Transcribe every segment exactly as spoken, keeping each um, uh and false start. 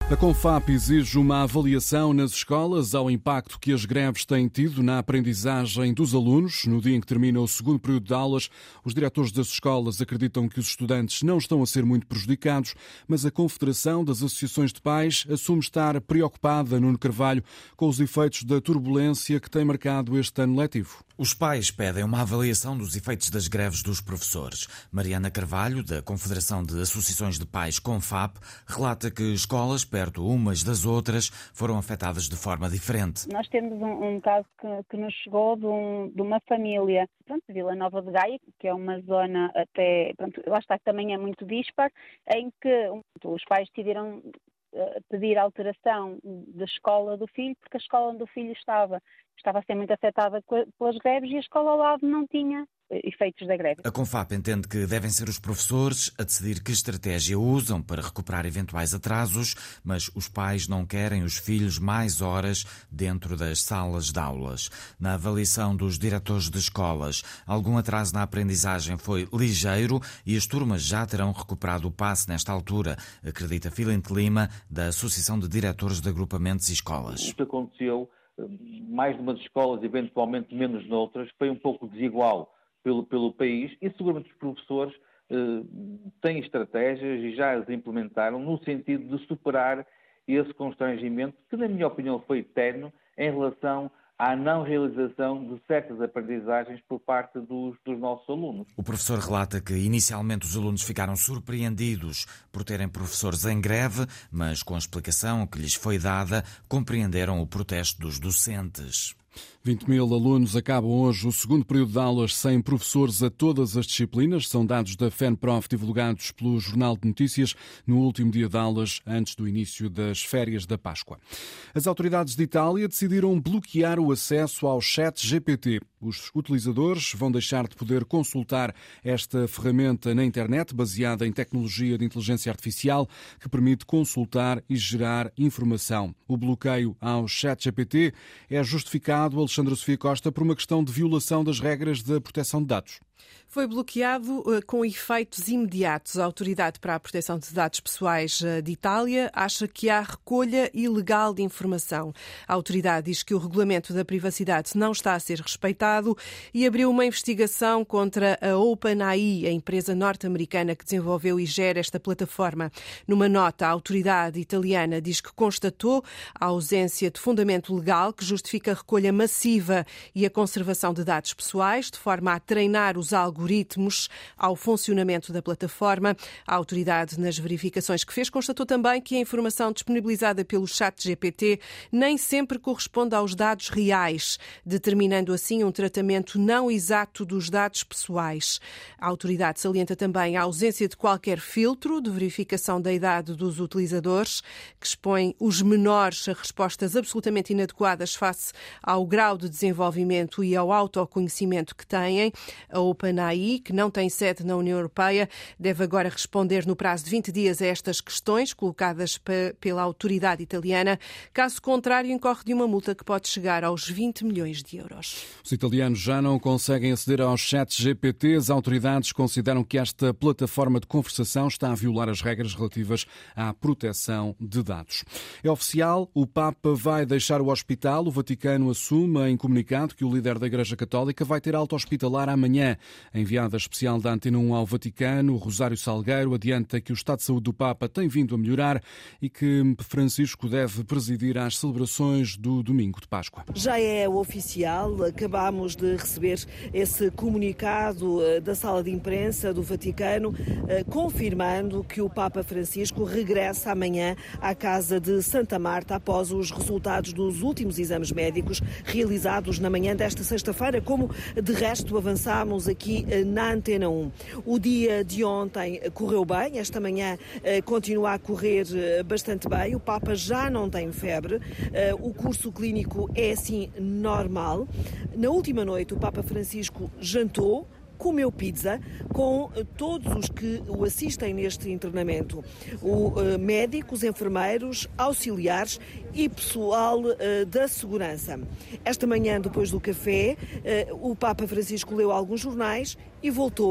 A Confap exige uma avaliação nas escolas ao impacto que as greves têm tido na aprendizagem dos alunos. No dia em que termina o segundo período de aulas, os diretores das escolas acreditam que os estudantes não estão a ser muito prejudicados, mas a Confederação das Associações de Pais assume estar preocupada, Nuno Carvalho, com os efeitos da turbulência que tem marcado este ano letivo. Os pais pedem uma avaliação dos efeitos das greves dos professores. Mariana Carvalho, da Confederação de Associações de Pais Confap, relata que escolas perto umas das outras foram afetadas de forma diferente. Nós temos um, um caso que, que nos chegou de, um, de uma família, pronto, Vila Nova de Gaia, que é uma zona até, pronto, lá está, que também é muito dispar, em que um, os pais decidiram pedir alteração da escola do filho, porque a escola onde o filho estava estava a ser muito afetada pelas greves e a escola ao lado não tinha efeitos da greve. A Confap entende que devem ser os professores a decidir que estratégia usam para recuperar eventuais atrasos, mas os pais não querem os filhos mais horas dentro das salas de aulas. Na avaliação dos diretores de escolas, algum atraso na aprendizagem foi ligeiro e as turmas já terão recuperado o passe nesta altura, acredita Filente Lima, da Associação de Diretores de Agrupamentos e Escolas. O que aconteceu, mais numas escolas, eventualmente menos noutras, foi um pouco desigual Pelo, pelo país e seguramente os professores eh, têm estratégias e já as implementaram no sentido de superar esse constrangimento que, na minha opinião, foi eterno em relação à não realização de certas aprendizagens por parte dos, dos nossos alunos. O professor relata que inicialmente os alunos ficaram surpreendidos por terem professores em greve, mas com a explicação que lhes foi dada, compreenderam o protesto dos docentes. vinte mil alunos acabam hoje o segundo período de aulas sem professores a todas as disciplinas. São dados da FENPROF divulgados pelo Jornal de Notícias no último dia de aulas, antes do início das férias da Páscoa. As autoridades de Itália decidiram bloquear o acesso ao chat G P T. Os utilizadores vão deixar de poder consultar esta ferramenta na internet, baseada em tecnologia de inteligência artificial, que permite consultar e gerar informação. O bloqueio ao chat G P T é justificado, Alexandra Sofia Costa, por uma questão de violação das regras da proteção de dados. Foi bloqueado uh, com efeitos imediatos. A Autoridade para a Proteção de Dados Pessoais uh, de Itália acha que há recolha ilegal de informação. A autoridade diz que o regulamento da privacidade não está a ser respeitado e abriu uma investigação contra a OpenAI, a empresa norte-americana que desenvolveu e gera esta plataforma. Numa nota, a autoridade italiana diz que constatou a ausência de fundamento legal que justifica a recolha massiva e a conservação de dados pessoais, de forma a treinar os algoritmos ao funcionamento da plataforma. A autoridade, nas verificações que fez, constatou também que a informação disponibilizada pelo chat G P T nem sempre corresponde aos dados reais, determinando assim um tratamento não exato dos dados pessoais. A autoridade salienta também a ausência de qualquer filtro de verificação da idade dos utilizadores, que expõe os menores a respostas absolutamente inadequadas face ao grau de desenvolvimento e ao autoconhecimento que têm. A OpenAI, que não tem sede na União Europeia, deve agora responder no prazo de vinte dias a estas questões colocadas pela autoridade italiana. Caso contrário, incorre de uma multa que pode chegar aos vinte milhões de euros. Os italianos já não conseguem aceder aos chats G P T. As autoridades consideram que esta plataforma de conversação está a violar as regras relativas à proteção de dados. É oficial, o Papa vai deixar o hospital. O Vaticano assume em comunicado que o líder da Igreja Católica vai ter alta hospitalar amanhã. A enviada especial da Antena um ao Vaticano, Rosário Salgueiro, adianta que o estado de saúde do Papa tem vindo a melhorar e que Francisco deve presidir às celebrações do domingo de Páscoa. Já é oficial, acabamos de receber esse comunicado da sala de imprensa do Vaticano, confirmando que o Papa Francisco regressa amanhã à Casa de Santa Marta após os resultados dos últimos exames médicos realizados na manhã desta sexta-feira, como de resto avançámos aqui na Antena um. O dia de ontem correu bem, esta manhã continua a correr bastante bem, o Papa já não tem febre, o curso clínico é assim normal. Na última noite o Papa Francisco jantou, comeu pizza com todos os que o assistem neste internamento. O, uh, médicos, enfermeiros, auxiliares e pessoal uh, da segurança. Esta manhã, depois do café, uh, o Papa Francisco leu alguns jornais e voltou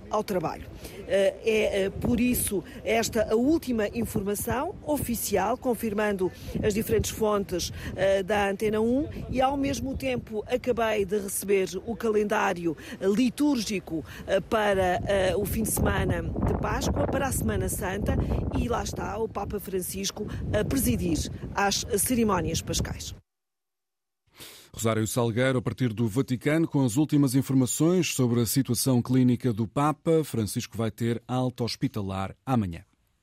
ao trabalho. É por isso esta a última informação oficial, confirmando as diferentes fontes da Antena um, e ao mesmo tempo acabei de receber o calendário litúrgico para o fim de semana de Páscoa, para a Semana Santa, e lá está o Papa Francisco a presidir as cerimónias pascais. Rosário Salgueiro, a partir do Vaticano, com as últimas informações sobre a situação clínica do Papa. Francisco vai ter alta hospitalar amanhã.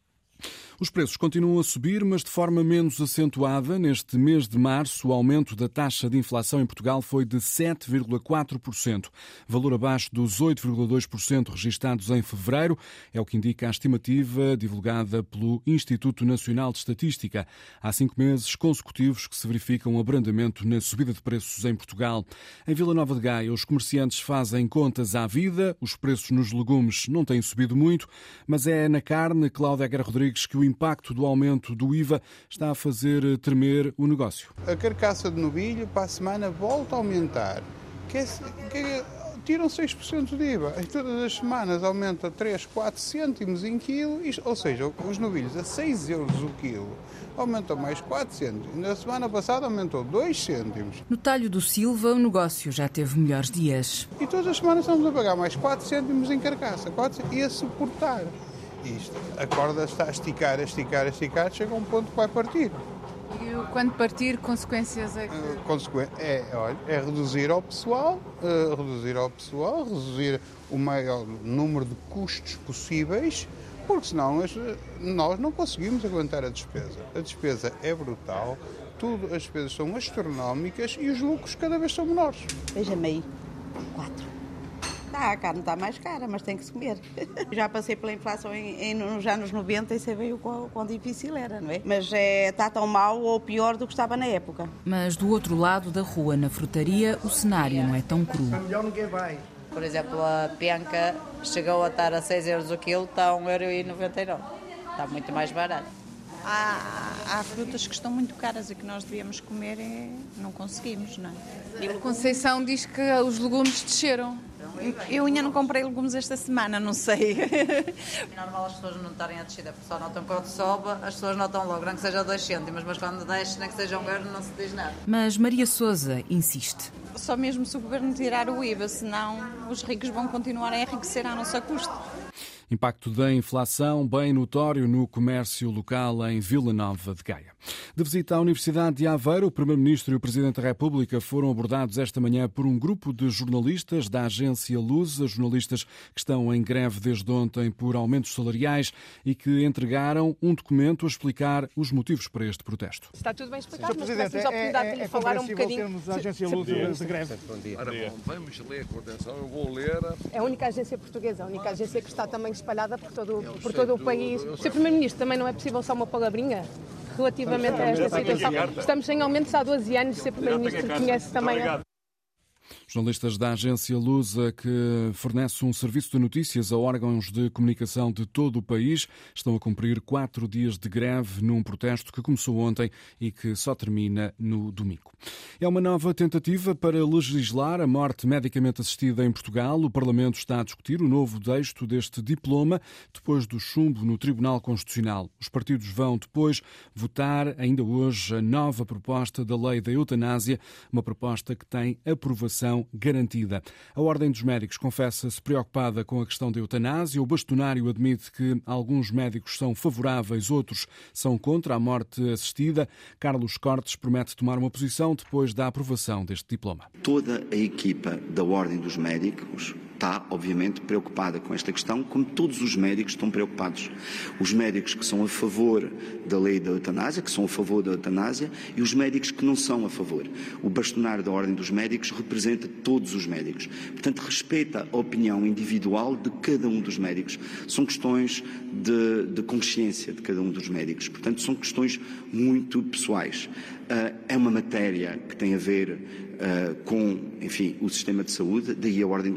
Os preços continuam a subir, mas de forma menos acentuada. Neste mês de março, o aumento da taxa de inflação em Portugal foi de sete vírgula quatro por cento, valor abaixo dos oito vírgula dois por cento registados em fevereiro, é o que indica a estimativa divulgada pelo Instituto Nacional de Estatística. Há cinco meses consecutivos que se verifica um abrandamento na subida de preços em Portugal. Em Vila Nova de Gaia, os comerciantes fazem contas à vida, os preços nos legumes não têm subido muito, mas é na carne, Cláudia Guerra Rodrigues, que o O impacto do aumento do I V A está a fazer tremer o negócio. A carcaça de novilho para a semana volta a aumentar. Que é, que é, tiram seis por cento de I V A. E todas as semanas aumenta três, quatro cêntimos em quilo, ou seja, os novilhos a seis euros o quilo aumentou mais quatro cêntimos. Na semana passada aumentou dois cêntimos. No Talho do Silva, o negócio já teve melhores dias. E todas as semanas estamos a pagar mais quatro cêntimos em carcaça, quatro cêntimos, e a suportar. Isto, a corda está a esticar, a esticar, a esticar, chega a um ponto que vai partir. E quando partir, consequências é que... Uh, consequ... é, olha, é reduzir ao pessoal, uh, reduzir ao pessoal, reduzir o maior número de custos possíveis, porque senão nós, nós não conseguimos aguentar a despesa. A despesa é brutal, tudo, as despesas são astronómicas e os lucros cada vez são menores. Veja-me aí, quatro. Tá, a carne está mais cara, mas tem que se comer. Já passei pela inflação em, em, nos anos noventa e sei bem o quão, quão difícil era, não é? Mas é, está tão mal ou pior do que estava na época. Mas do outro lado da rua, na frutaria, o cenário não é tão cru. Melhor ninguém vai. Por exemplo, a penca chegou a estar a seis euros o quilo, está a um euro e noventa e nove. Está muito mais barato. Há, há frutas que estão muito caras e que nós devíamos comer e não conseguimos, não é? E a Conceição diz que os legumes desceram. Eu ainda não comprei legumes esta semana, não sei. É normal as pessoas não estarem a descida, porque só notam quando sobe, as pessoas notam logo, não que seja dois cêntimos, mas quando desce, nem que seja um euro, não se diz nada. Mas Maria Sousa insiste. Só mesmo se o governo tirar o I V A, senão os ricos vão continuar a enriquecer à nossa custa. Impacto da inflação bem notório no comércio local em Vila Nova de Gaia. De visita à Universidade de Aveiro, o Primeiro-Ministro e o Presidente da República foram abordados esta manhã por um grupo de jornalistas da agência Lusa, jornalistas que estão em greve desde ontem por aumentos salariais e que entregaram um documento a explicar os motivos para este protesto. Está tudo bem explicado, mas tivéssemos a oportunidade é, é, é de lhe falar um bocadinho. Termos a agência Lusa de greve. Bom dia. Ora bom, vamos ler com atenção, eu vou ler. É a única agência portuguesa, a única agência que está também espalhada por todo, por todo o país. senhor Primeiro-Ministro, também não é possível só uma palavrinha relativamente a esta situação? Estamos sem aumentos há doze anos, senhor Primeiro-Ministro conhece também a... Jornalistas da agência Lusa, que fornece um serviço de notícias a órgãos de comunicação de todo o país, estão a cumprir quatro dias de greve num protesto que começou ontem e que só termina no domingo. É uma nova tentativa para legislar a morte medicamente assistida em Portugal. O Parlamento está a discutir o novo texto deste diploma depois do chumbo no Tribunal Constitucional. Os partidos vão depois votar ainda hoje a nova proposta da lei da eutanásia, uma proposta que tem aprovação garantida. A Ordem dos Médicos confessa-se preocupada com a questão da eutanásia. O bastonário admite que alguns médicos são favoráveis, outros são contra a morte assistida. Carlos Cortes promete tomar uma posição depois da aprovação deste diploma. Toda a equipa da Ordem dos Médicos está, obviamente, preocupada com esta questão, como todos os médicos estão preocupados. Os médicos que são a favor da lei da eutanásia, que são a favor da eutanásia, e os médicos que não são a favor. O bastonário da Ordem dos Médicos representa todos os médicos. Portanto, respeita a opinião individual de cada um dos médicos. São questões de, de consciência de cada um dos médicos. Portanto, são questões muito pessoais. Uh, é uma matéria que tem a ver uh, com, enfim, o sistema de saúde, daí a Ordem dos Médicos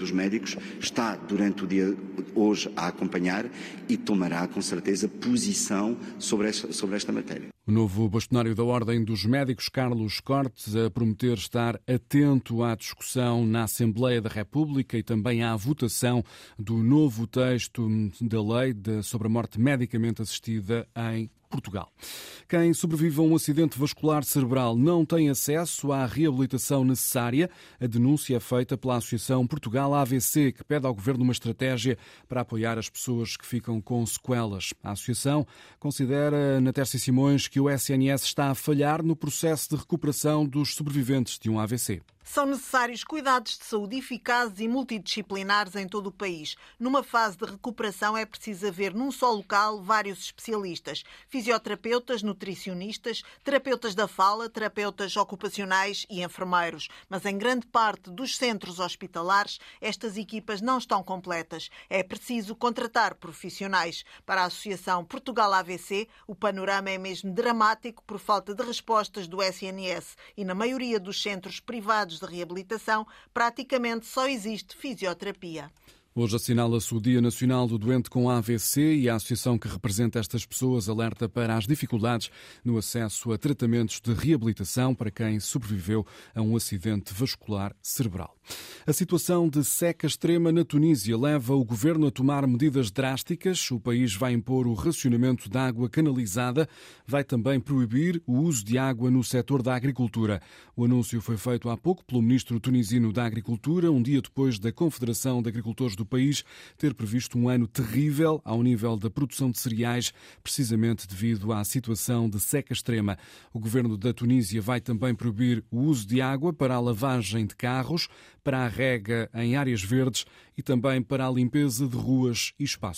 médicos está durante o dia hoje a acompanhar e tomará com certeza posição sobre esta, sobre esta matéria. O novo bastonário da Ordem dos Médicos, Carlos Cortes, a prometer estar atento à discussão na Assembleia da República e também à votação do novo texto da lei sobre a morte medicamente assistida em Portugal. Quem sobrevive a um acidente vascular cerebral não tem acesso à reabilitação necessária. A denúncia é feita pela Associação Portugal A V C, que pede ao Governo uma estratégia para apoiar as pessoas que ficam com sequelas. A Associação considera, Natércia Simões, que o S N S está a falhar no processo de recuperação dos sobreviventes de um A V C. São necessários cuidados de saúde eficazes e multidisciplinares em todo o país. Numa fase de recuperação é preciso haver num só local vários especialistas. Fisioterapeutas, nutricionistas, terapeutas da fala, terapeutas ocupacionais e enfermeiros. Mas em grande parte dos centros hospitalares, estas equipas não estão completas. É preciso contratar profissionais. Para a Associação Portugal A V C, o panorama é mesmo dramático por falta de respostas do S N S e na maioria dos centros privados de reabilitação, praticamente só existe fisioterapia. Hoje assinala-se o Dia Nacional do Doente com A V C e a associação que representa estas pessoas alerta para as dificuldades no acesso a tratamentos de reabilitação para quem sobreviveu a um acidente vascular cerebral. A situação de seca extrema na Tunísia leva o governo a tomar medidas drásticas. O país vai impor o racionamento de água canalizada, vai também proibir o uso de água no setor da agricultura. O anúncio foi feito há pouco pelo ministro tunisino da Agricultura, um dia depois da Confederação de Agricultores do país ter previsto um ano terrível ao nível da produção de cereais, precisamente devido à situação de seca extrema. O governo da Tunísia vai também proibir o uso de água para a lavagem de carros, para a rega em áreas verdes e também para a limpeza de ruas e espaços